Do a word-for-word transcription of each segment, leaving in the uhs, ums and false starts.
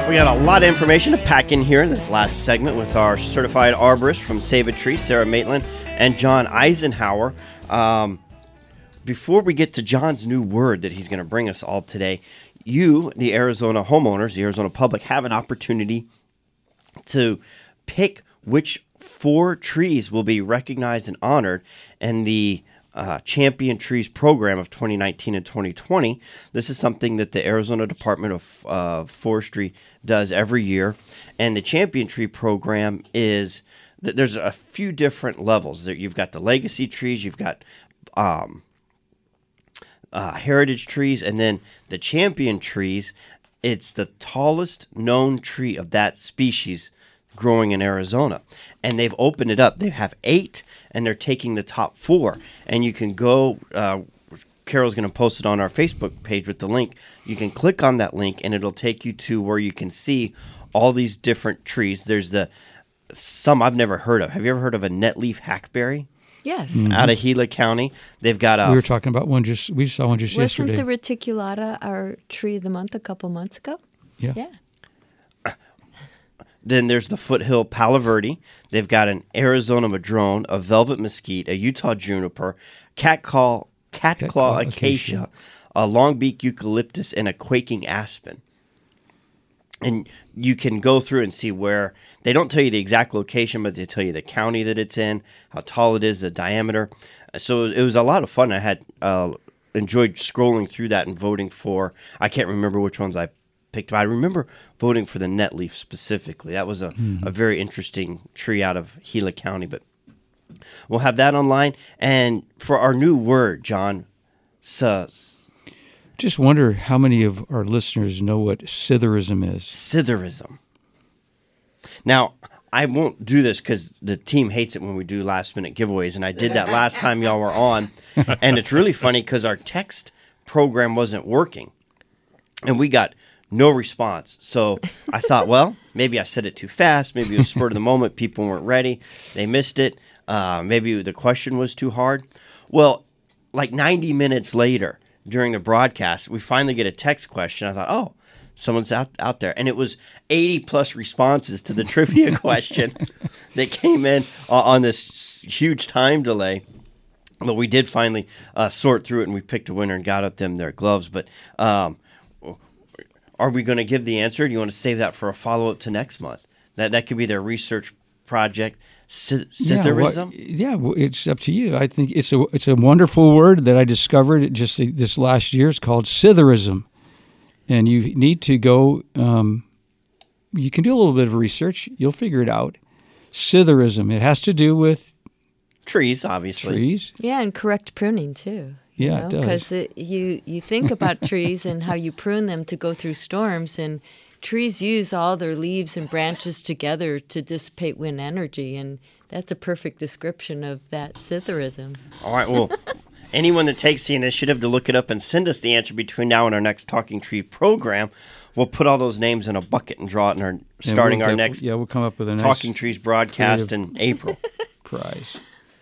We got a lot of information to pack in here in this last segment with our certified arborist from Save a Tree, Sarah Maitland, and John Eisenhower. Um, before we get to John's new word that he's going to bring us all today, you, the Arizona homeowners, the Arizona public, have an opportunity to pick which four trees will be recognized and honored in the Uh, Champion Trees program of twenty nineteen and twenty twenty. This is something that the Arizona Department of uh, Forestry does every year. And the Champion Tree program is, th- there's a few different levels. There, you've got the legacy trees, you've got um, uh, heritage trees, and then the Champion Trees, it's the tallest known tree of that species growing in Arizona. And they've opened it up. They have eight, and they're taking the top four. And you can go, uh, Carol's going to post it on our Facebook page with the link. You can click on that link, and it'll take you to where you can see all these different trees. There's the, some I've never heard of. Have you ever heard of a netleaf hackberry? Yes. Mm-hmm. Out of Gila County. They've got a... We were talking about one just, we saw one just Wasn't yesterday. the reticulata our tree of the month a couple months ago? Yeah. Yeah. Then there's the foothill Palo Verde. They've got an Arizona madrone, a velvet mesquite, a Utah juniper, catclaw, catclaw Catclaw acacia, acacia. a longbeak eucalyptus, and a quaking aspen. And you can go through and see where they don't tell you the exact location, but they tell you the county that it's in, how tall it is, the diameter. So it was a lot of fun. I had uh, enjoyed scrolling through that and voting for. I can't remember which ones I picked. I remember voting for the netleaf specifically. That was a, mm-hmm. a very interesting tree out of Gila County. But we'll have that online. And for our new word, John, sus. Just wonder how many of our listeners know what Sitherism is. Sitherism. Now, I won't do this because the team hates it when we do last-minute giveaways, and I did that last time y'all were on. And it's really funny because our text program wasn't working, and we got no response. So I thought, well, maybe I said it too fast. Maybe it was spur of the moment. People weren't ready. They missed it. Uh, maybe the question was too hard. Well, like ninety minutes later during the broadcast, we finally get a text question. I thought, oh, someone's out, out there. And it was eighty plus responses to the trivia question that came in uh, on this huge time delay. But we did finally uh, sort through it, and we picked a winner and got up them their gloves. But um, are we going to give the answer? Do you want to save that for a follow-up to next month? That that could be their research project. Sitherism? Yeah, well, yeah, it's up to you. I think it's a it's a wonderful word that I discovered just this last year. It's called Sitherism. And you need to go, um, you can do a little bit of research. You'll figure it out. Sitherism. It has to do with trees, obviously. Trees. Yeah, and correct pruning, too. Yeah, you know, it does. Because you, you think about trees and how you prune them to go through storms, and trees use all their leaves and branches together to dissipate wind energy, and that's a perfect description of that Sitherism. All right, well... Anyone that takes the initiative to look it up and send us the answer between now and our next Talking Tree program, we'll put all those names in a bucket and draw it in our starting we'll our def- next yeah, we'll come up with a nice Talking Trees broadcast creative in April. prize.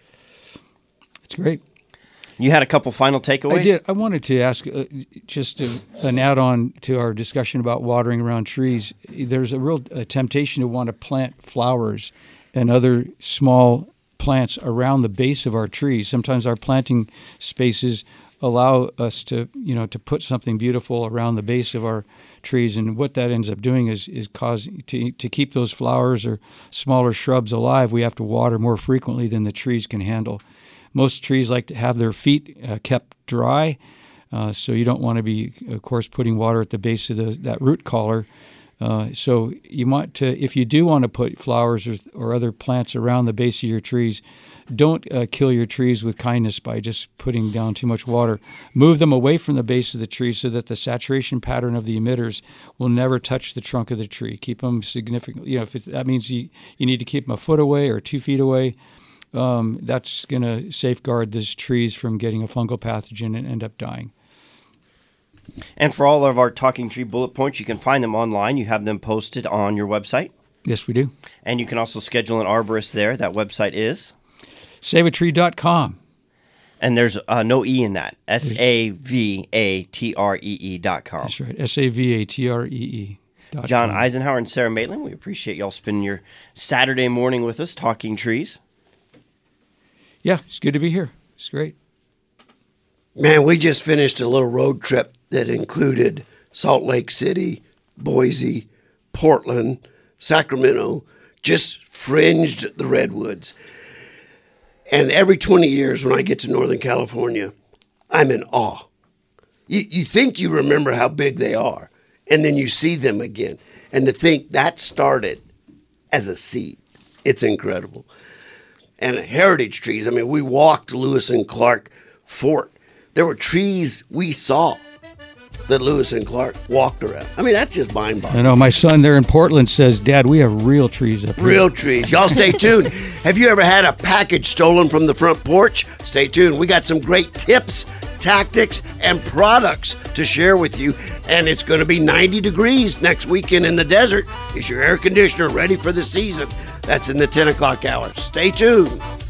It's great. You had a couple final takeaways? I did. I wanted to ask uh, just a, an add-on to our discussion about watering around trees. There's a real uh, temptation to want to plant flowers and other small plants around the base of our trees. Sometimes our planting spaces allow us to, you know, to put something beautiful around the base of our trees, and what that ends up doing is is cause to to keep those flowers or smaller shrubs alive. We have to water more frequently than the trees can handle. Most trees like to have their feet uh, kept dry, uh, so you don't want to be, of course, putting water at the base of the, that root collar. Uh, so you want to, if you do want to put flowers or, or other plants around the base of your trees, don't uh, kill your trees with kindness by just putting down too much water. Move them away from the base of the tree so that the saturation pattern of the emitters will never touch the trunk of the tree. Keep them significantly, you know, if it, that means you, you need to keep them a foot away or two feet away. Um, that's going to safeguard these trees from getting a fungal pathogen and end up dying. And for all of our Talking Tree bullet points, you can find them online. You have them posted on your website. Yes, we do. And you can also schedule an arborist there. That website is? save a tree dot com. And there's uh, no E in that. S A V A T R E E dot com. That's right. S A V A T R E E. John Eisenhower and Sarah Maitland, we appreciate y'all spending your Saturday morning with us talking trees. Yeah, it's good to be here. It's great. Man, we just finished a little road trip that included Salt Lake City, Boise, Portland, Sacramento, just fringed the redwoods. And every twenty years when I get to Northern California, I'm in awe. You, you think you remember how big they are, and then you see them again. And to think that started as a seed, it's incredible. And heritage trees, I mean, we walked Lewis and Clark Fort. There were trees we saw that Lewis and Clark walked around. I mean, that's just mind-boggling. I know. My son there in Portland says, Dad, we have real trees up here. Real trees. Y'all stay tuned. Have you ever had a package stolen from the front porch? Stay tuned. We got some great tips, tactics, and products to share with you. And it's going to be ninety degrees next weekend in the desert. Is your air conditioner ready for the season? That's in the ten o'clock hour. Stay tuned.